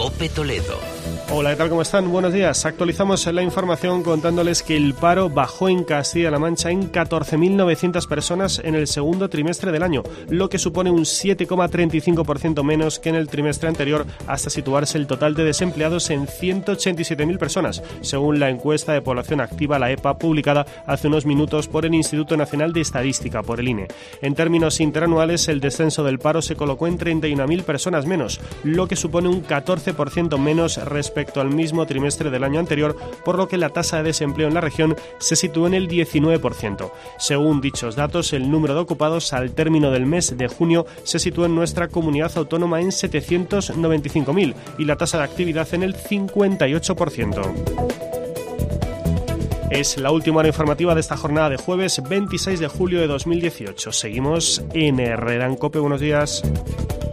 COPE Toledo. Hola, ¿qué tal? ¿Cómo están? Buenos días. Actualizamos la información contándoles que el paro bajó en Castilla-La Mancha en 14.900 personas en el segundo trimestre del año, lo que supone un 7,35% menos que en el trimestre anterior, hasta situarse el total de desempleados en 187.000 personas, según la encuesta de población activa, la EPA, publicada hace unos minutos por el Instituto Nacional de Estadística, por el INE. En términos interanuales, el descenso del paro se colocó en 31.000 personas menos, lo que supone un 14% menos respecto al mismo trimestre del año anterior, por lo que la tasa de desempleo en la región se sitúa en el 19%. Según dichos datos, el número de ocupados al término del mes de junio se sitúa en nuestra comunidad autónoma en 795.000 y la tasa de actividad en el 58%. Es la última hora informativa de esta jornada de jueves 26 de julio de 2018. Seguimos en Herrera en COPE. Buenos días.